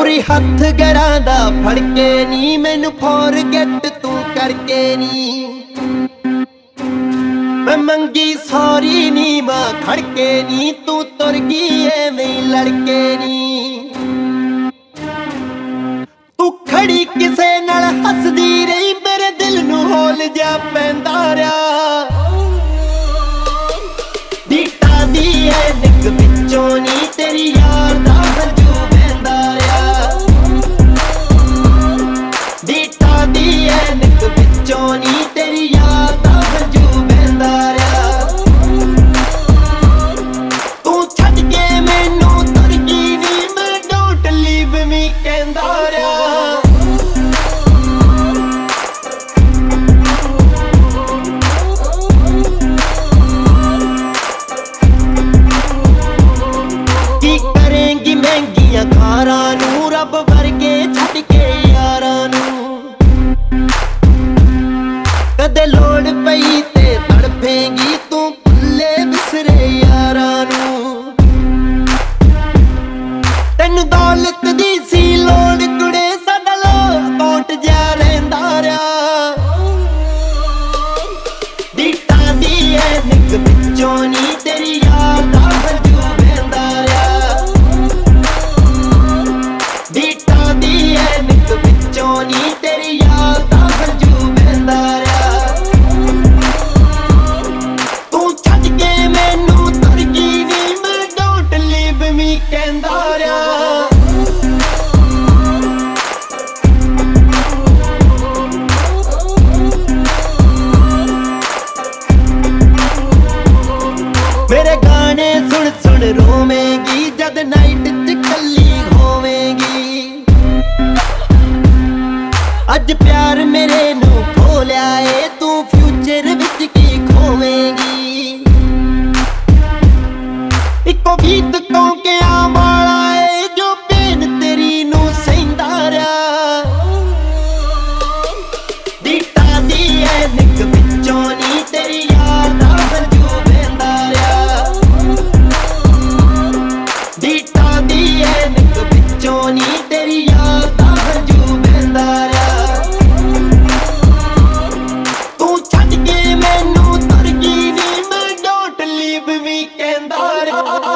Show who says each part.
Speaker 1: ਗੋਰੀ ਹੱਥ ਗਰਾਂ ਦਾ ਫੜ ਕੇ ਨੀ ਮੈਨੂੰ ਫੋਰਗੇਟ ਤੂੰ ਕਰਕੇ ਨੀ ਮੈਂ ਮੰਗੀ ਸੌਰੀ ਨੀ ਮਾਂ ਖੜ ਕੇ ਨੀ ਤੂੰ ਤੁਰ ਗਈ ਐਵੇਂ ਲੜਕੇ ਨੀ ਤੂੰ ਖੜੀ ਕਿਸੇ ਨਾਲ ਹੱਸਦੀ ਰਹੀ ਮੇਰੇ ਦਿਲ ਨੂੰ ਹੋਲ ਜਾ ਪੈਂਦਾ ਰਿਹਾ ਡੀਟਾ ਦੀ ਐ ਨਿੱਕ ਵਿੱਚੋਂ ਨੀ ਤੇਰੀ ਯਾਰ ਦਾ ਹੰਝੂ ਵਹਿੰਦਾ ਰਿਹਾ ਡੀਟਾ ਦੀ ਐ ਨਿੱਕ ਵਿੱਚੋਂ ਨੀ ਤੇਰੀ ਯਾਰ ਦਾ ਹੰਝੂ ਵਹਿੰਦਾ ਰਿਹਾ ਤੂੰ ਛੱਡ ਕੇ ਮੈਨੂੰ ਤੁਰ ਗਈ ਨੀ ਮੈਂ ਡੋਂਟ ਲੀਵ ਮੀ ਕਹਿੰਦਾ ਰਿਹਾ ਮਹਿੰਗੀਆਂ ਕਾਰਾਂ ਨੂੰ ਰੱਬ ਵਰਗੇ ਛੱਡ ਕੇ ਯਾਰਾਂ ਨੂੰ ਕਦੇ ਲੋੜ ਪਈ ਤੇ ਤੜਫੇਂਗੀ ਤੂੰ ਭੁੱਲੇ ਵਿਸਰੇ ਯਾਰਾਂ ਨੂੰ ਤੈਨੂੰ ਦੌਲਤ ਦੀ ਸੀ ਲੋੜ ਕੁੜੇ ਸਾਡਾ ਅਕਾਊਂਟ ਜਾ ਰਹਿੰਦਾ ਰਿਹਾ ਡੀਟਾ ਦੀ ਐ ਨਿੱਕ ਵਿੱਚੋਂ ਨੀ ਤੇਰੀ ਯਾਰ ਦਾ ਹੰਝੂ ਵਹਿੰਦਾ ਰਿਹਾ ਡੀਟਾ ਦੀ ਐ ਨਿੱਕ ਵਿੱਚੋਂ ਨੀ ਤੇਰੀ ਯਾਰ ਦਾ ਹੰਝੂ ਵਹਿੰਦਾ ਰਿਹਾ ਤੂੰ ਛੱਡ ਕੇ ਮੈਨੂੰ ਤੁਰ ਗਈ ਨੀ ਮੈਂ ਡੋਂਟ ਲੀਵ ਮੀ ਕਹਿੰਦਾ ਰਿਹਾ ਮੇਰੇ ਗਾਣੇ ਸੁਣ ਸੁਣ ਰੋਵੇਂਗੀ ਜਦ ਨਾਈਟ ਚ ਕੱਲੀ ਹੋਵੇਂਗੀ ਅੱਜ ਪਿਆਰ ਮੇਰੇ ਨੂੰ ਖੋ ਲਿਆ ਏ ਤੂੰ ਫਿਊਚਰ ਵਿੱਚ ਕੀ ਖੋਵੇਂਗੀ ਇੱਕੋ ਗੀਤ ਕੌਂਕਿਆਂ ਵਾਲਾ ਏ ਜੋ ਭੈਣ ਤੇਰੀ ਨੂੰ ਸਹਿੰਦਾ ਰਿਹਾ ਡੀਟਾ ਦੀ ਐ ਨਿੱਕ ਵਿੱਚੋਂ ਨੀ ਤੇਰੀ ਯਾਰ ਦਾ ਹੰਝੂ ਵਹਿੰਦਾ ਰਿਹਾ ਡੀਟਾ ਦੀ ਐ ਨਿੱਕ ਵਿੱਚੋਂ ਨੀ ਤੇਰੀ ਯਾਰ ਦਾ ਹੰਝੂ ਵਹਿੰਦਾ ਰਿਹਾ ਤੂੰ ਛੱਡ ਕੇ ਮੈਨੂੰ ਤੁਰ ਗਈ ਨੀ ਮੈਂ ਡੋਂਟ ਲੀਵ ਮੀ ਕਹਿੰਦਾ ਰਿਹਾ